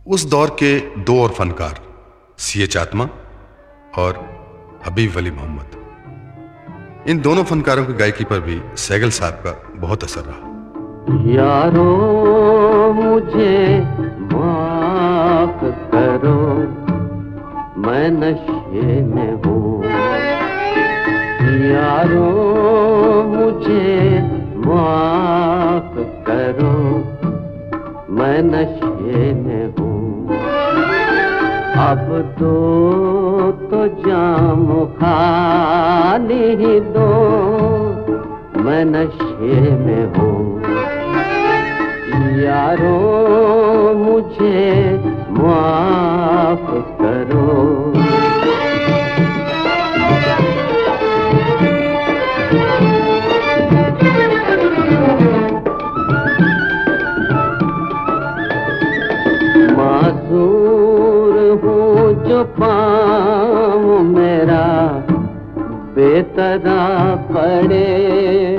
उस दौर के दो और फनकार सी.एच. आत्मा और हबीब वली मोहम्मद, इन दोनों फनकारों की गायकी पर भी सहगल साहब का बहुत असर रहा। यारो मुझे माफ करो, मैं नशे में हूँ। यारो मुझे माफ करो, मैं नशे में हूँ। अब तो जाम खाली ही दो, मैं नशे में हूँ। यारो मुझे माफ करो। मासूर हूँ जो पाँव मेरा बेतरा पड़े,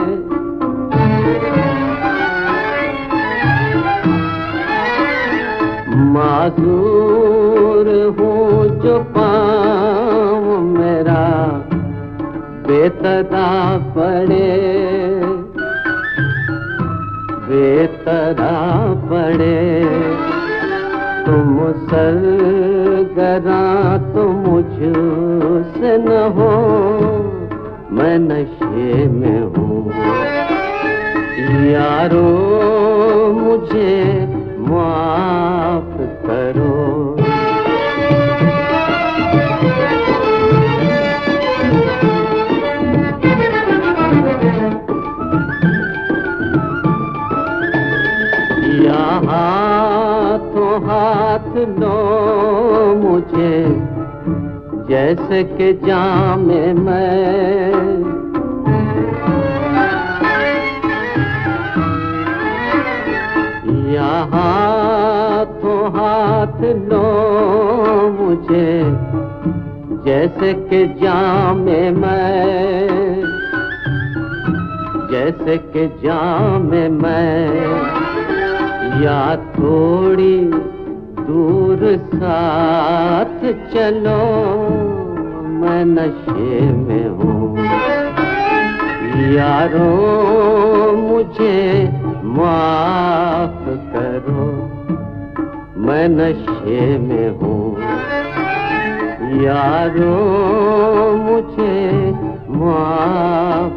मासूर हूँ जो पाँव मेरा बेतरा पड़े, बेतरा पड़े। तुम सरगरा तो मुझसे न हो, मैं नशे में हूँ। यारो मुझे माफ करो। यहाँ तो हाथ लो मुझे जैसे कि जामे मैं, यहाँ तो हाथ लो मुझे जैसे कि जामे मैं, जैसे कि जामे मैं। या थोड़ी दूर साथ चलो, मैं नशे में हूँ। यारो मुझे माफ करो, मैं नशे में हूँ। यारो मुझे माफ